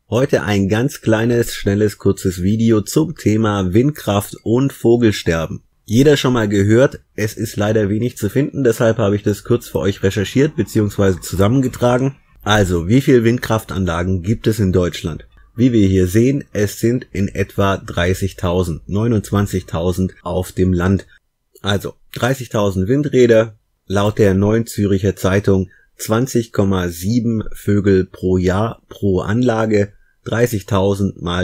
Heute ein ganz kleines, schnelles, kurzes Video zum Thema Windkraft und Vogelsterben. Jeder schon mal gehört, es ist leider wenig zu finden, deshalb habe ich das kurz für euch recherchiert bzw. zusammengetragen. Also, wie viele Windkraftanlagen gibt es in Deutschland? Wie wir hier sehen, es sind in etwa 30.000, 29.000 auf dem Land. Also 30.000 Windräder, laut der Neuen Züricher Zeitung 20,7 Vögel pro Jahr pro Anlage, 30.000 mal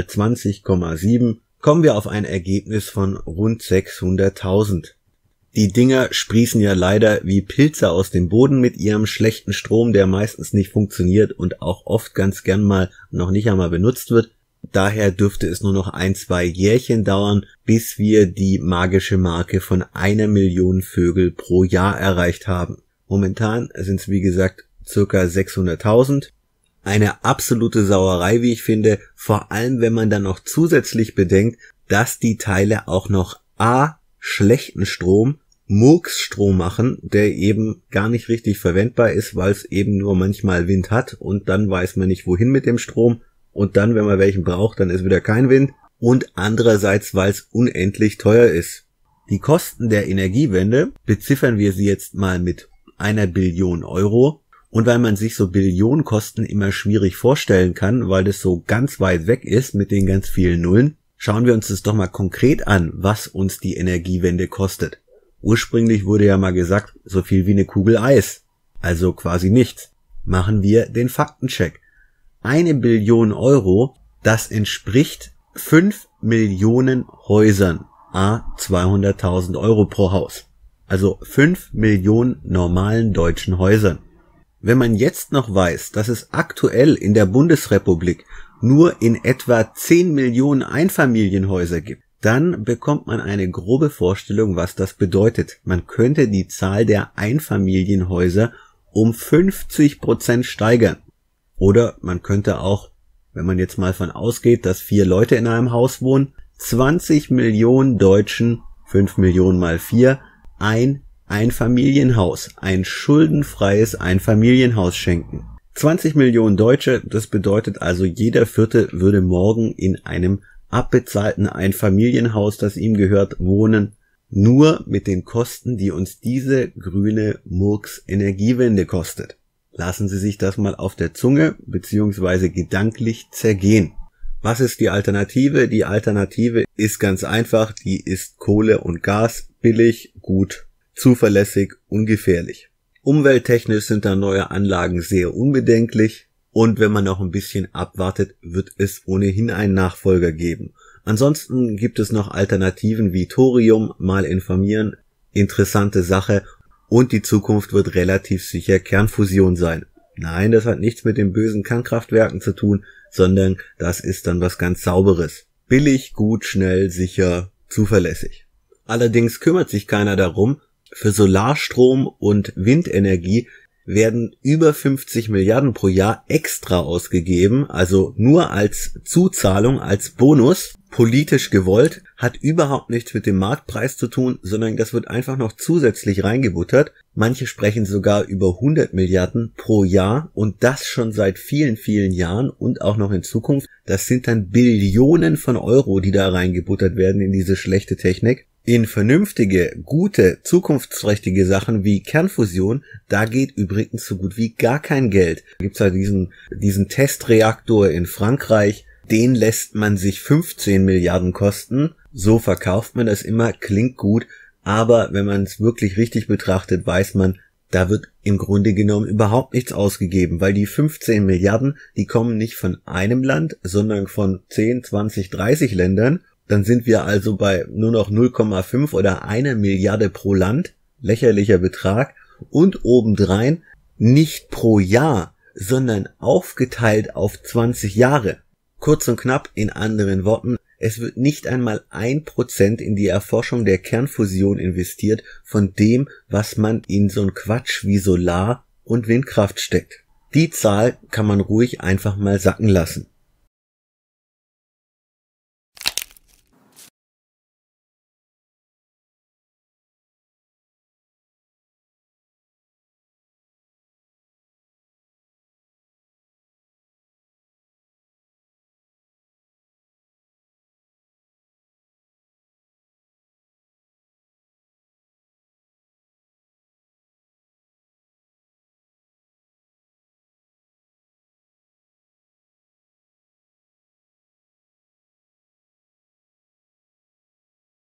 20,7, kommen wir auf ein Ergebnis von rund 600.000. Die Dinger sprießen ja leider wie Pilze aus dem Boden mit ihrem schlechten Strom, der meistens nicht funktioniert und auch oft ganz gern mal noch nicht einmal benutzt wird. Daher dürfte es nur noch 1-2 Jährchen dauern, bis wir die magische Marke von 1 Million Vögel pro Jahr erreicht haben. Momentan sind es wie gesagt circa 600.000. Eine absolute Sauerei, wie ich finde, vor allem wenn man dann noch zusätzlich bedenkt, dass die Teile auch noch schlechten Strom, Murksstrom machen, der eben gar nicht richtig verwendbar ist, weil es eben nur manchmal Wind hat und dann weiß man nicht wohin mit dem Strom und dann, wenn man welchen braucht, dann ist wieder kein Wind und andererseits, weil es unendlich teuer ist. Die Kosten der Energiewende beziffern wir sie jetzt mal mit 1 Billion Euro und weil man sich so Billionenkosten immer schwierig vorstellen kann, weil das so ganz weit weg ist mit den ganz vielen Nullen, schauen wir uns das doch mal konkret an, was uns die Energiewende kostet. Ursprünglich wurde ja mal gesagt, so viel wie eine Kugel Eis. Also quasi nichts. Machen wir den Faktencheck. 1 Billion Euro, das entspricht 5 Millionen Häusern, 200.000 Euro pro Haus. Also 5 Millionen normalen deutschen Häusern. Wenn man jetzt noch weiß, dass es aktuell in der Bundesrepublik nur in etwa 10 Millionen Einfamilienhäuser gibt, dann bekommt man eine grobe Vorstellung, was das bedeutet. Man könnte die Zahl der Einfamilienhäuser um 50% steigern. Oder man könnte auch, wenn man jetzt mal von ausgeht, dass 4 Leute in einem Haus wohnen, 20 Millionen Deutschen, 5 Millionen mal 4, ein Einfamilienhaus, ein schuldenfreies Einfamilienhaus schenken. 20 Millionen Deutsche, das bedeutet also jeder Vierte würde morgen in einem abbezahlten Einfamilienhaus, das ihm gehört, wohnen, nur mit den Kosten, die uns diese grüne Murks-Energiewende kostet. Lassen Sie sich das mal auf der Zunge bzw. gedanklich zergehen. Was ist die Alternative? Die Alternative ist ganz einfach, die ist Kohle und Gas, billig, gut, zuverlässig, ungefährlich. Umwelttechnisch sind da neue Anlagen sehr unbedenklich. Und wenn man noch ein bisschen abwartet, wird es ohnehin einen Nachfolger geben. Ansonsten gibt es noch Alternativen wie Thorium, mal informieren, interessante Sache. Und die Zukunft wird relativ sicher Kernfusion sein. Nein, das hat nichts mit den bösen Kernkraftwerken zu tun, sondern das ist dann was ganz Sauberes. Billig, gut, schnell, sicher, zuverlässig. Allerdings kümmert sich keiner darum. Für Solarstrom und Windenergie werden über 50 Milliarden pro Jahr extra ausgegeben, also nur als Zuzahlung, als Bonus, politisch gewollt, hat überhaupt nichts mit dem Marktpreis zu tun, sondern das wird einfach noch zusätzlich reingebuttert. Manche sprechen sogar über 100 Milliarden pro Jahr und das schon seit vielen, vielen Jahren und auch noch in Zukunft. Das sind dann Billionen von Euro, die da reingebuttert werden in diese schlechte Technik. In vernünftige, gute, zukunftsträchtige Sachen wie Kernfusion, da geht übrigens so gut wie gar kein Geld. Da gibt's ja diesen Testreaktor in Frankreich, den lässt man sich 15 Milliarden kosten. So verkauft man das immer, klingt gut, aber wenn man es wirklich richtig betrachtet, weiß man, da wird im Grunde genommen überhaupt nichts ausgegeben, weil die 15 Milliarden, die kommen nicht von einem Land, sondern von 10, 20, 30 Ländern. Dann sind wir also bei nur noch 0,5 oder 1 Milliarde pro Land, lächerlicher Betrag, und obendrein nicht pro Jahr, sondern aufgeteilt auf 20 Jahre. Kurz und knapp, in anderen Worten, es wird nicht einmal 1% in die Erforschung der Kernfusion investiert von dem, was man in so ein Quatsch wie Solar- und Windkraft steckt. Die Zahl kann man ruhig einfach mal sacken lassen.